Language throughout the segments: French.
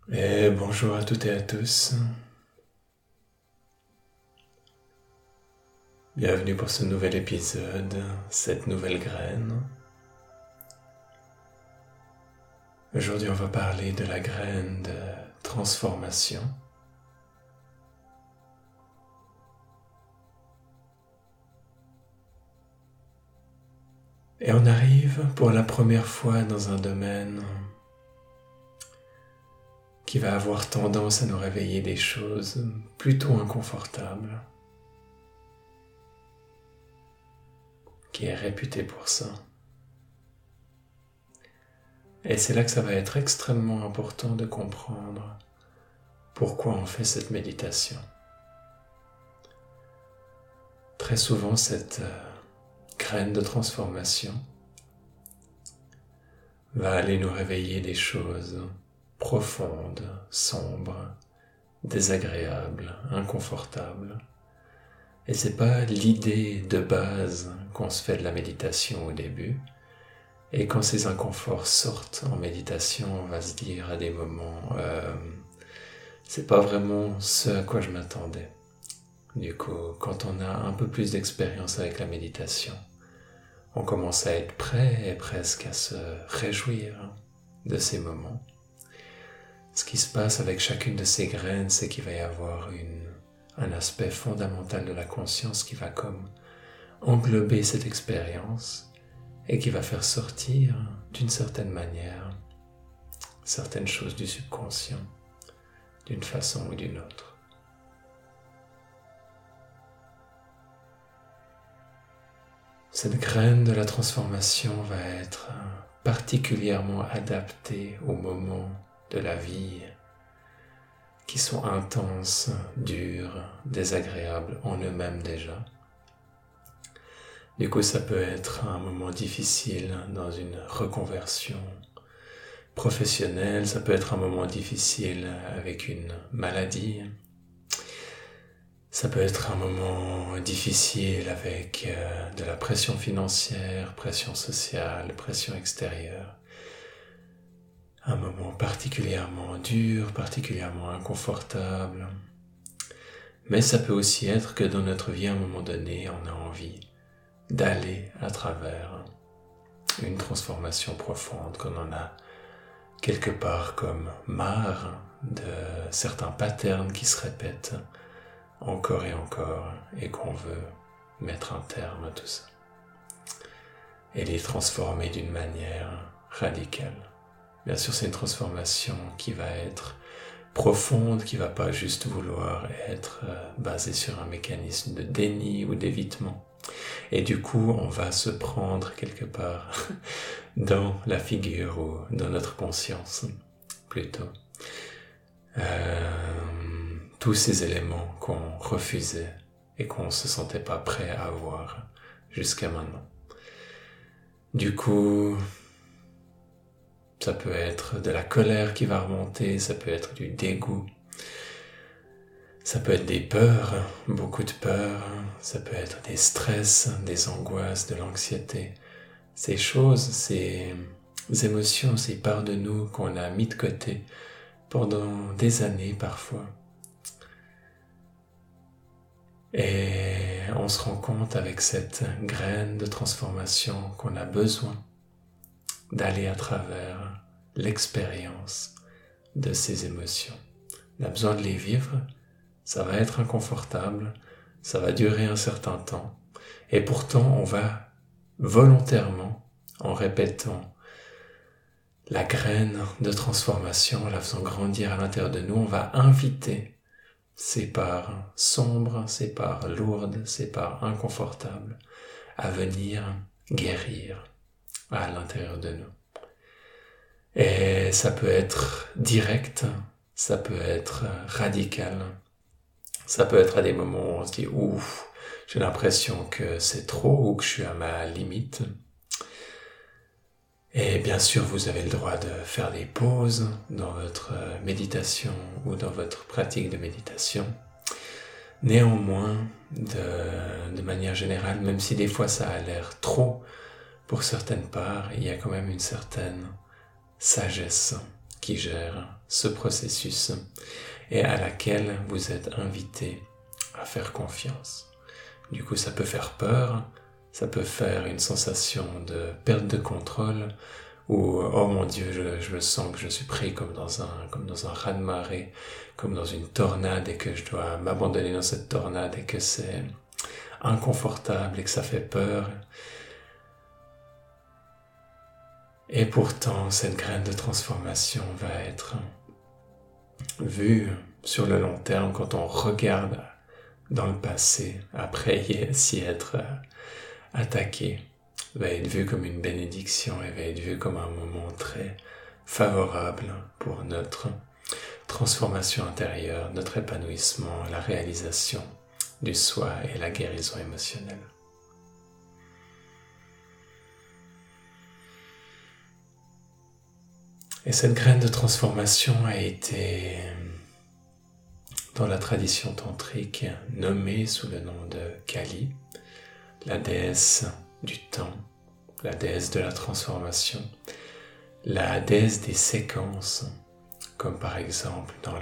Et bonjour à toutes et à tous. Bienvenue pour ce nouvel épisode, cette nouvelle graine. Aujourd'hui, on va parler de la graine de transformation. Et on arrive pour la première fois dans un domaine qui va avoir tendance à nous réveiller des choses plutôt inconfortables, qui est réputé pour ça. Et c'est là que ça va être extrêmement important de comprendre pourquoi on fait cette méditation. Très souvent, cette graine de transformation va aller nous réveiller des choses profondes, sombres, désagréables, inconfortables. Et c'est pas l'idée de base qu'on se fait de la méditation au début. Et quand ces inconforts sortent en méditation, on va se dire à des moments c'est pas vraiment ce à quoi je m'attendais. Du coup, quand on a un peu plus d'expérience avec la méditation, on commence à être prêt et presque à se réjouir de ces moments. Ce qui se passe avec chacune de ces graines, c'est qu'il va y avoir un aspect fondamental de la conscience qui va comme englober cette expérience et qui va faire sortir, d'une certaine manière, certaines choses du subconscient, d'une façon ou d'une autre. Cette graine de la transformation va être particulièrement adaptée aux moments de la vie qui sont intenses, durs, désagréables en eux-mêmes déjà. Du coup, ça peut être un moment difficile dans une reconversion professionnelle, ça peut être un moment difficile avec une maladie, ça peut être un moment difficile avec de la pression financière, pression sociale, pression extérieure. Un moment particulièrement dur, particulièrement inconfortable. Mais ça peut aussi être que dans notre vie, à un moment donné, on a envie d'aller à travers une transformation profonde, qu'on en a quelque part comme marre de certains patterns qui se répètent encore et qu'on veut mettre un terme à tout ça et les transformer d'une manière radicale. Bien sûr, c'est une transformation qui va être profonde, qui va pas juste vouloir être basée sur un mécanisme de déni ou d'évitement. Et du coup, on va se prendre quelque part dans la figure ou dans notre conscience, plutôt. Tous ces éléments qu'on refusait et qu'on ne se sentait pas prêt à avoir jusqu'à maintenant. Du coup, ça peut être de la colère qui va remonter, ça peut être du dégoût, ça peut être des peurs, beaucoup de peurs, ça peut être des stress, des angoisses, de l'anxiété. Ces choses, ces émotions, ces parts de nous qu'on a mis de côté pendant des années parfois. Et on se rend compte avec cette graine de transformation qu'on a besoin d'aller à travers l'expérience de ces émotions. On a besoin de les vivre, ça va être inconfortable, ça va durer un certain temps, et pourtant on va volontairement, en répétant la graine de transformation, en la faisant grandir à l'intérieur de nous, on va inviter ces parts sombres, ces parts lourdes, ces parts inconfortables à venir guérir à l'intérieur de nous. Et ça peut être direct, ça peut être radical, ça peut être à des moments où on se dit « ouf, j'ai l'impression que c'est trop ou que je suis à ma limite ». Et bien sûr, vous avez le droit de faire des pauses dans votre méditation ou dans votre pratique de méditation. Néanmoins, de manière générale, même si des fois ça a l'air trop pour certaines parts, il y a quand même une certaine sagesse qui gère ce processus et à laquelle vous êtes invité à faire confiance. Du coup, ça peut faire peur, ça peut faire une sensation de perte de contrôle ou oh mon Dieu, je me sens que je suis pris comme dans un raz-de-marée, comme dans une tornade et que je dois m'abandonner dans cette tornade et que c'est inconfortable et que ça fait peur. Et pourtant, cette graine de transformation va être vue sur le long terme quand on regarde dans le passé, après s'y être attaqué, va être vu comme une bénédiction et va être vu comme un moment très favorable pour notre transformation intérieure, notre épanouissement, la réalisation du soi et la guérison émotionnelle. Et cette graine de transformation a été, dans la tradition tantrique, nommée sous le nom de Kali, la déesse du temps, la déesse de la transformation, la déesse des séquences, comme par exemple dans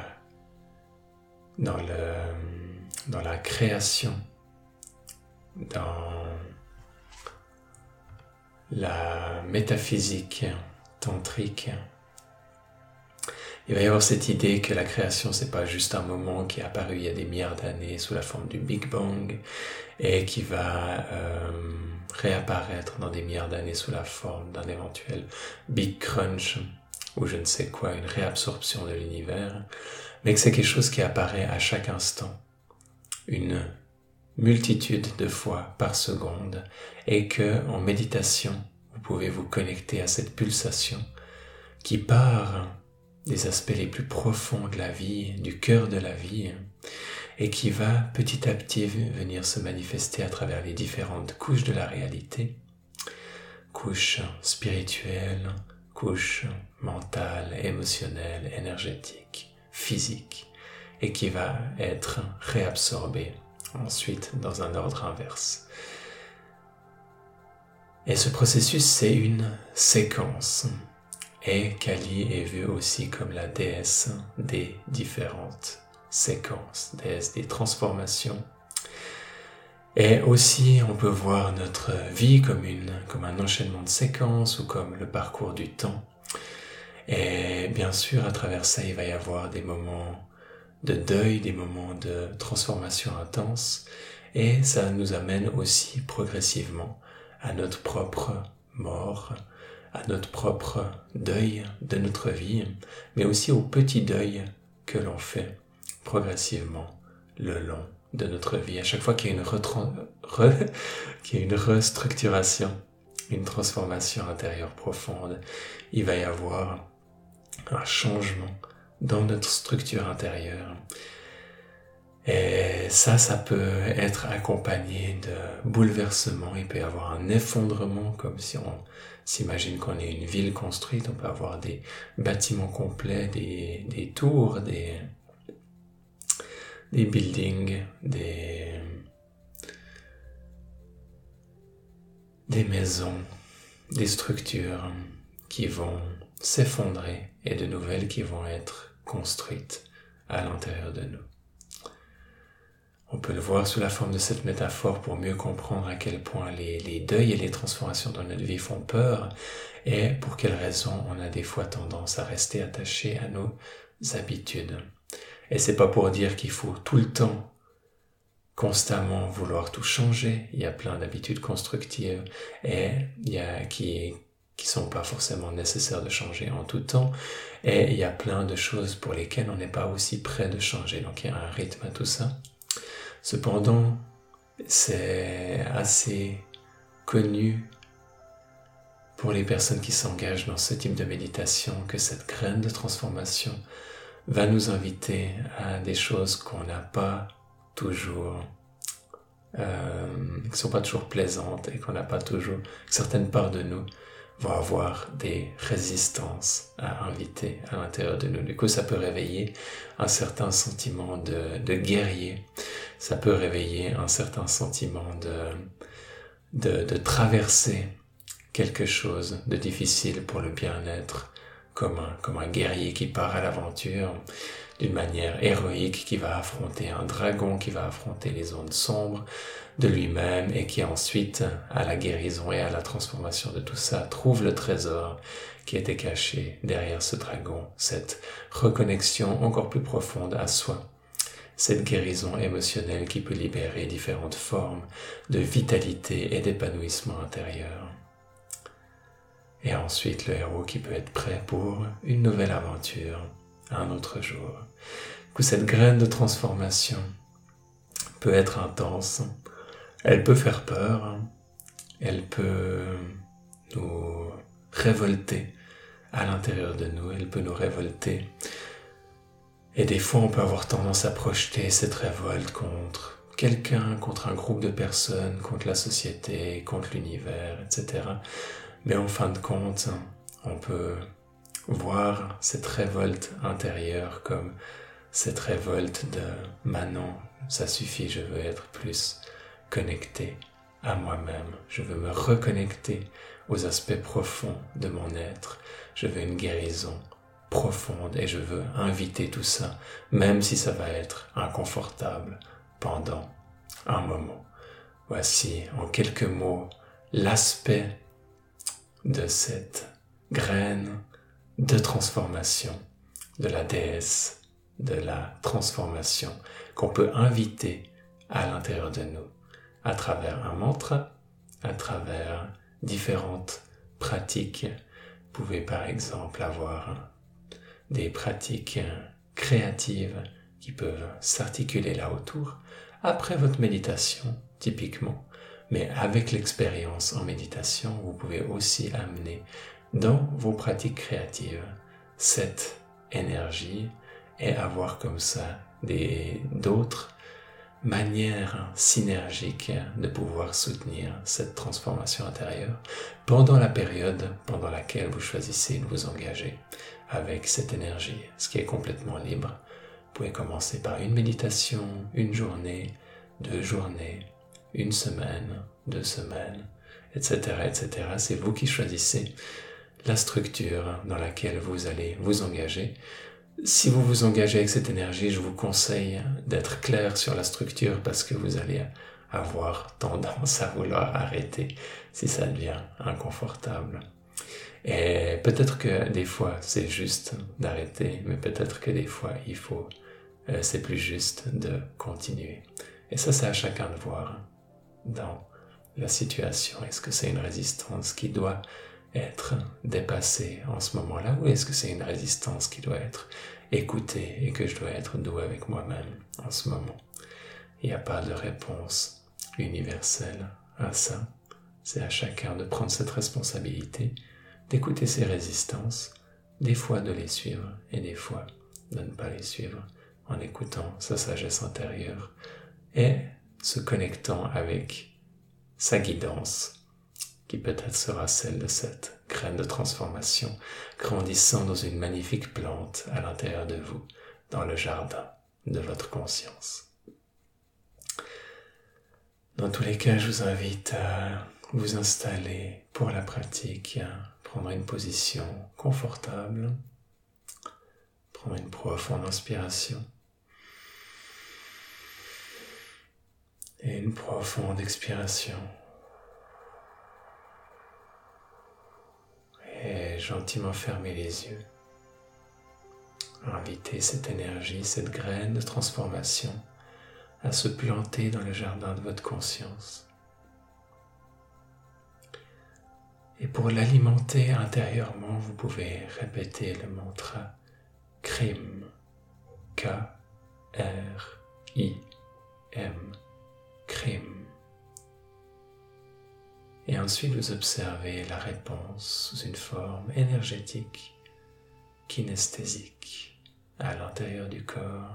la création, dans la métaphysique tantrique. Il va y avoir cette idée que la création, c'est pas juste un moment qui est apparu il y a des milliards d'années sous la forme du Big Bang et qui va réapparaître dans des milliards d'années sous la forme d'un éventuel Big Crunch ou je ne sais quoi, une réabsorption de l'univers, mais que c'est quelque chose qui apparaît à chaque instant, une multitude de fois par seconde, et que en méditation, vous pouvez vous connecter à cette pulsation qui part des aspects les plus profonds de la vie, du cœur de la vie, et qui va petit à petit venir se manifester à travers les différentes couches de la réalité, couches spirituelles, couches mentales, émotionnelles, énergétiques, physiques, et qui va être réabsorbée ensuite dans un ordre inverse. Et ce processus, c'est une séquence. Et Kali est vue aussi comme la déesse des différentes séquences, déesse des transformations. Et aussi, on peut voir notre vie comme un enchaînement de séquences ou comme le parcours du temps. Et bien sûr, à travers ça, il va y avoir des moments de deuil, des moments de transformation intense. Et ça nous amène aussi progressivement à notre propre mort, à notre propre deuil de notre vie, mais aussi au petit deuil que l'on fait progressivement le long de notre vie. À chaque fois qu'il y a une restructuration, une transformation intérieure profonde, il va y avoir un changement dans notre structure intérieure. Et ça peut être accompagné de bouleversements. Il peut y avoir un effondrement, comme si on s'imagine qu'on est une ville construite. On peut avoir des bâtiments complets, des tours, des buildings, des maisons, des structures qui vont s'effondrer et de nouvelles qui vont être construites à l'intérieur de nous. On peut le voir sous la forme de cette métaphore pour mieux comprendre à quel point les deuils et les transformations dans notre vie font peur et pour quelles raisons on a des fois tendance à rester attaché à nos habitudes. Et c'est pas pour dire qu'il faut tout le temps, constamment vouloir tout changer. Il y a plein d'habitudes constructives et il y a qui sont pas forcément nécessaires de changer en tout temps. Et il y a plein de choses pour lesquelles on n'est pas aussi prêt de changer. Donc il y a un rythme à tout ça. Cependant, c'est assez connu pour les personnes qui s'engagent dans ce type de méditation que cette graine de transformation va nous inviter à des choses qu'on n'a pas toujours, qui sont pas toujours plaisantes et qu'on n'a pas toujours, certaines parts de nous vont avoir des résistances à inviter à l'intérieur de nous. Du coup, ça peut réveiller un certain sentiment de guerrier. Ça peut réveiller un certain sentiment de traverser quelque chose de difficile pour le bien-être comme un guerrier qui part à l'aventure d'une manière héroïque, qui va affronter un dragon, qui va affronter les zones sombres de lui-même et qui ensuite, à la guérison et à la transformation de tout ça, trouve le trésor qui était caché derrière ce dragon, cette reconnexion encore plus profonde à soi, cette guérison émotionnelle qui peut libérer différentes formes de vitalité et d'épanouissement intérieur. Et ensuite le héros qui peut être prêt pour une nouvelle aventure, un autre jour. Que cette graine de transformation peut être intense, elle peut faire peur, elle peut nous révolter à l'intérieur de nous, elle peut nous révolter. Et des fois, on peut avoir tendance à projeter cette révolte contre quelqu'un, contre un groupe de personnes, contre la société, contre l'univers, etc. Mais en fin de compte, on peut voir cette révolte intérieure comme cette révolte de « maintenant, ça suffit, je veux être plus connecté à moi-même, je veux me reconnecter aux aspects profonds de mon être, je veux une guérison profonde et je veux inviter tout ça, même si ça va être inconfortable pendant un moment. » Voici en quelques mots l'aspect de cette graine de transformation, de la déesse, de la transformation qu'on peut inviter à l'intérieur de nous, à travers un mantra, à travers différentes pratiques. Vous pouvez par exemple avoir des pratiques créatives qui peuvent s'articuler là autour, après votre méditation, typiquement. Mais avec l'expérience en méditation, vous pouvez aussi amener dans vos pratiques créatives cette énergie et avoir comme ça d'autres manières synergiques de pouvoir soutenir cette transformation intérieure pendant la période pendant laquelle vous choisissez de vous engager avec cette énergie, ce qui est complètement libre. Vous pouvez commencer par une méditation, une journée, 2 journées, 1 semaine, 2 semaines, etc., etc. C'est vous qui choisissez la structure dans laquelle vous allez vous engager. Si vous vous engagez avec cette énergie, je vous conseille d'être clair sur la structure parce que vous allez avoir tendance à vouloir arrêter si ça devient inconfortable. Et peut-être que des fois c'est juste d'arrêter, mais peut-être que des fois c'est plus juste de continuer. Et ça, c'est à chacun de voir dans la situation. Est-ce que c'est une résistance qui doit être dépassée en ce moment-là, ou est-ce que c'est une résistance qui doit être écoutée et que je dois être doux avec moi-même en ce moment? Il n'y a pas de réponse universelle à ça. C'est à chacun de prendre cette responsabilité, d'écouter ses résistances, des fois de les suivre et des fois de ne pas les suivre, en écoutant sa sagesse intérieure et se connectant avec sa guidance, qui peut-être sera celle de cette graine de transformation grandissant dans une magnifique plante à l'intérieur de vous, dans le jardin de votre conscience. Dans tous les cas, je vous invite à vous installer pour la pratique, prendre une position confortable, prendre une profonde inspiration et une profonde expiration. Et gentiment fermer les yeux. Invitez cette énergie, cette graine de transformation à se planter dans le jardin de votre conscience. Et pour l'alimenter intérieurement, vous pouvez répéter le mantra KRIM, K-R-I-M, KRIM. Et ensuite vous observez la réponse sous une forme énergétique, kinesthésique, à l'intérieur du corps.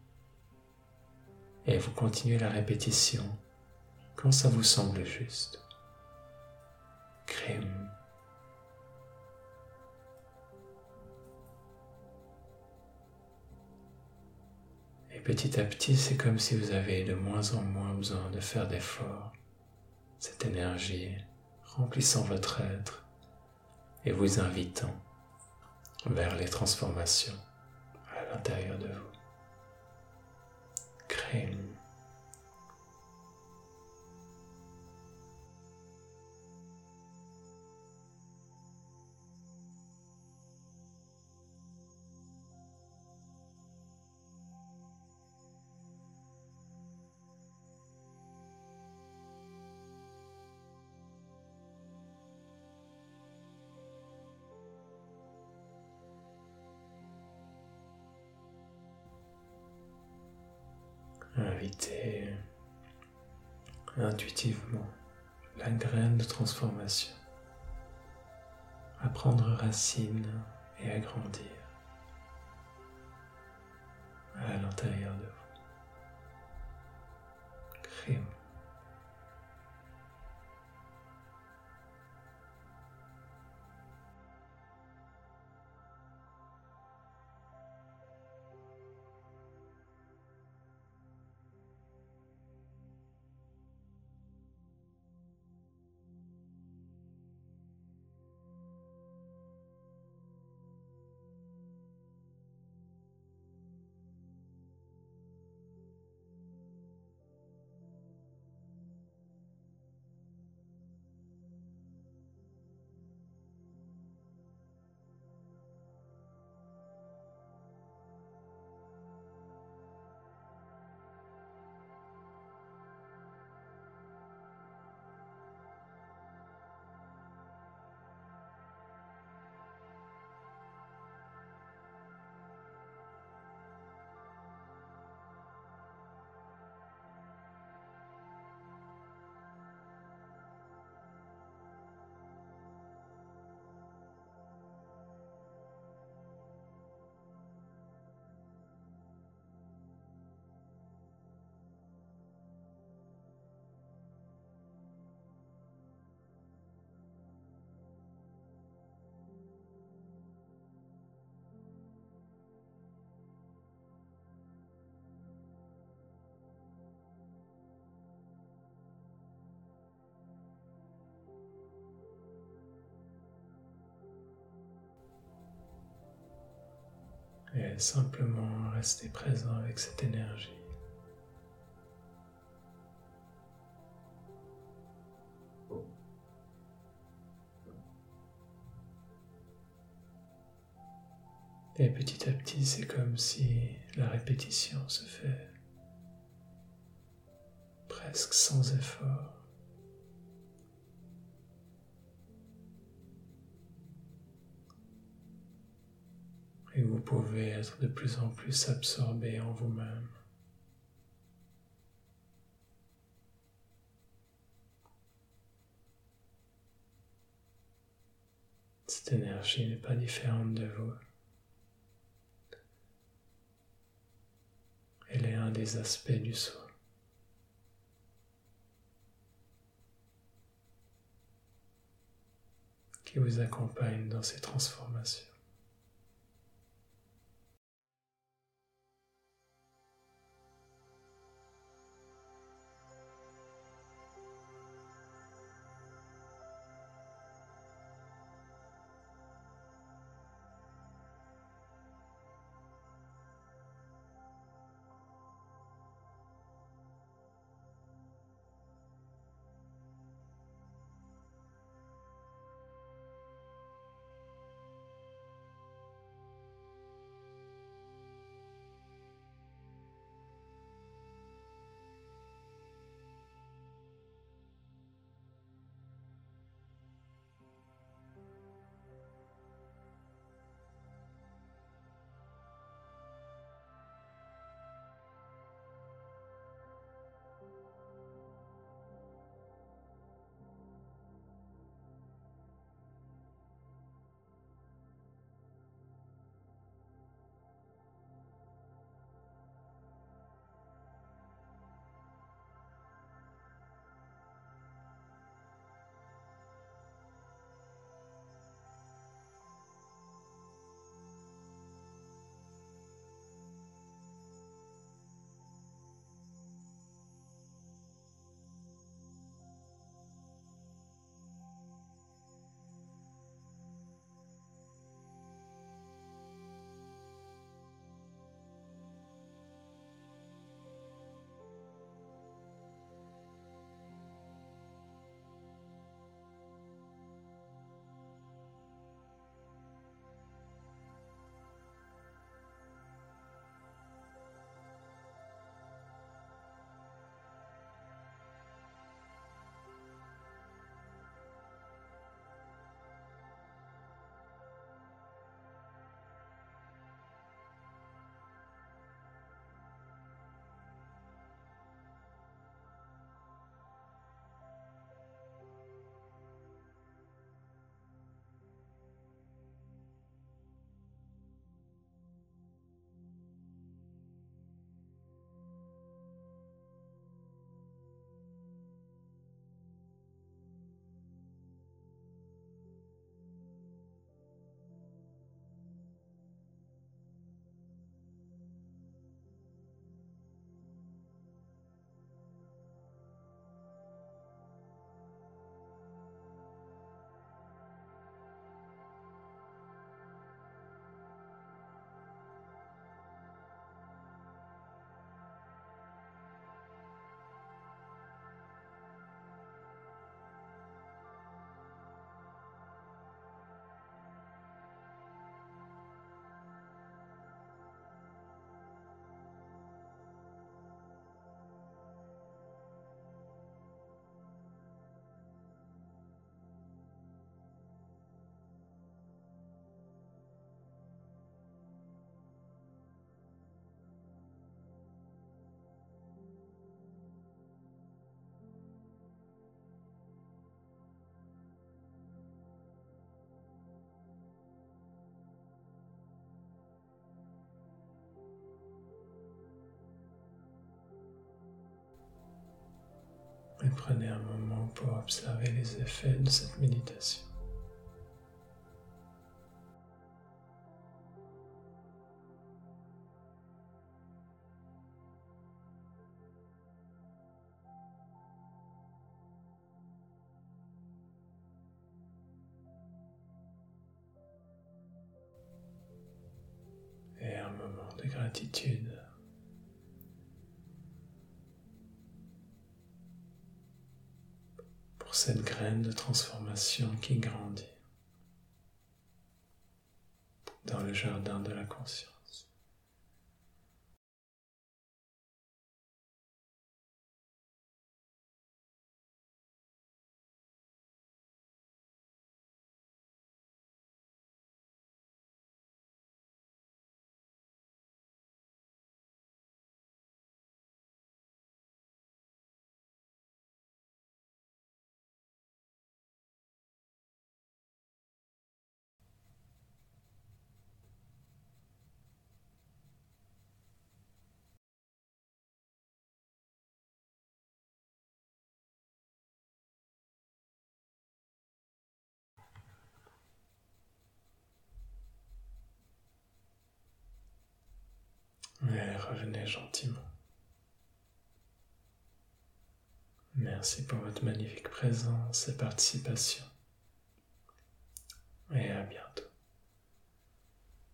Et vous continuez la répétition quand ça vous semble juste. KRIM. Et petit à petit, c'est comme si vous avez de moins en moins besoin de faire d'efforts. Cette énergie remplissant votre être et vous invitant vers les transformations à l'intérieur de vous. Crime. Invitez intuitivement la graine de transformation à prendre racine et à grandir à l'intérieur de vous. Crime. Et simplement rester présent avec cette énergie. Et petit à petit, c'est comme si la répétition se fait presque sans effort. Et vous pouvez être de plus en plus absorbé en vous-même. Cette énergie n'est pas différente de vous. Elle est un des aspects du soi. Qui vous accompagne dans ces transformations. Et prenez un moment pour observer les effets de cette méditation. Et un moment de gratitude pour cette graine de transformation qui grandit dans le jardin de la conscience. Et revenez gentiment. Merci pour votre magnifique présence et participation. Et à bientôt.